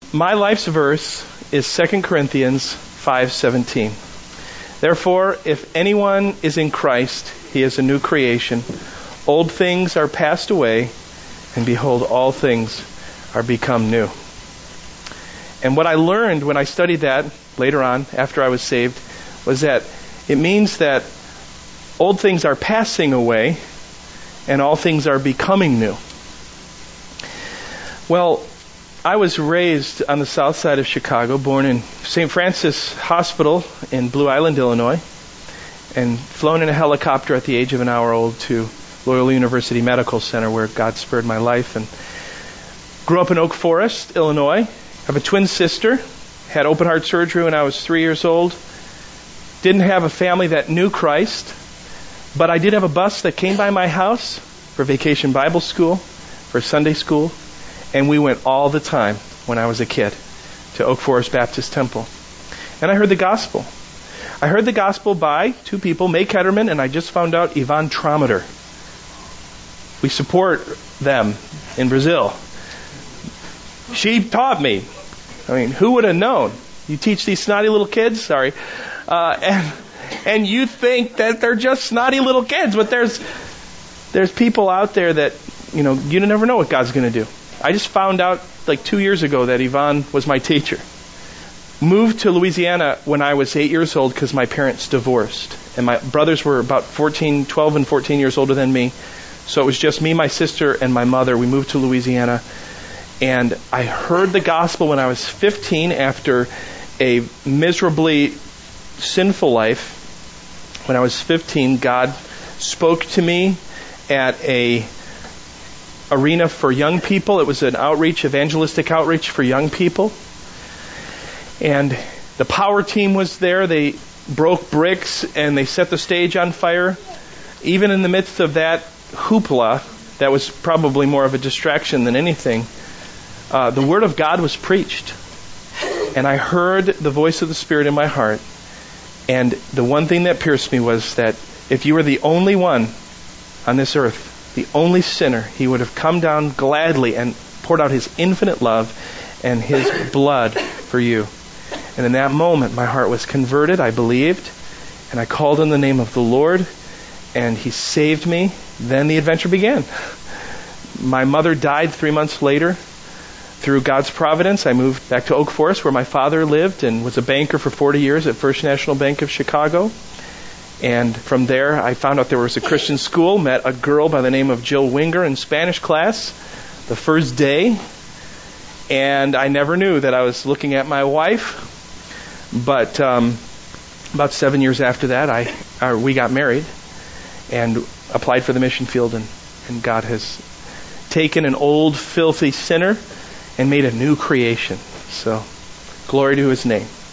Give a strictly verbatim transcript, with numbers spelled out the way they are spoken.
My life's verse is Second Corinthians five seventeen. Therefore, if anyone is in Christ, he is a new creation. Old things are passed away, and behold, all things are become new. And what I learned when I studied that later on, after I was saved, was that it means that old things are passing away, and all things are becoming new. Well, I was raised on the south side of Chicago, born in Saint Francis Hospital in Blue Island, Illinois, and flown in a helicopter at the age of an hour old to Loyola University Medical Center, where God spared my life, and grew up in Oak Forest, Illinois. I have a twin sister, had open heart surgery when I was three years old, didn't have a family that knew Christ, but I did have a bus that came by my house for vacation Bible school, for Sunday school, and we went all the time when I was a kid to Oak Forest Baptist Temple. And I heard the gospel. I heard the gospel by two people, May Ketterman, and I just found out Yvonne Trometer. We support them in Brazil. She taught me. I mean, who would have known? You teach these snotty little kids, sorry, uh, and and you think that they're just snotty little kids, but there's there's people out there that, you know, you never know what God's going to do. I just found out like two years ago that Yvonne was my teacher. Moved to Louisiana when I was eight years old because my parents divorced. And my brothers were about fourteen, twelve and fourteen years older than me. So it was just me, my sister, and my mother. We moved to Louisiana. And I heard the gospel when I was fifteen after a miserably sinful life. When I was fifteen, God spoke to me at a arena for young people. It was an outreach, evangelistic outreach for young people. And the power team was there. They broke bricks and they set the stage on fire. Even in the midst of that hoopla, that was probably more of a distraction than anything, uh, the Word of God was preached. And I heard the voice of the Spirit in my heart. And the one thing that pierced me was that if you were the only one on this earth, the only sinner, He would have come down gladly and poured out His infinite love and His blood for you. And in that moment, my heart was converted. I believed, and I called on the name of the Lord, and He saved me. Then the adventure began. My mother died three months later. Through God's providence, I moved back to Oak Forest, where my father lived and was a banker for forty years at First National Bank of Chicago. And from there, I found out there was a Christian school, met a girl by the name of Jill Winger in Spanish class the first day. And I never knew that I was looking at my wife. But um, about seven years after that, I uh, we got married and applied for the mission field. And, and God has taken an old, filthy sinner and made a new creation. So, glory to His name.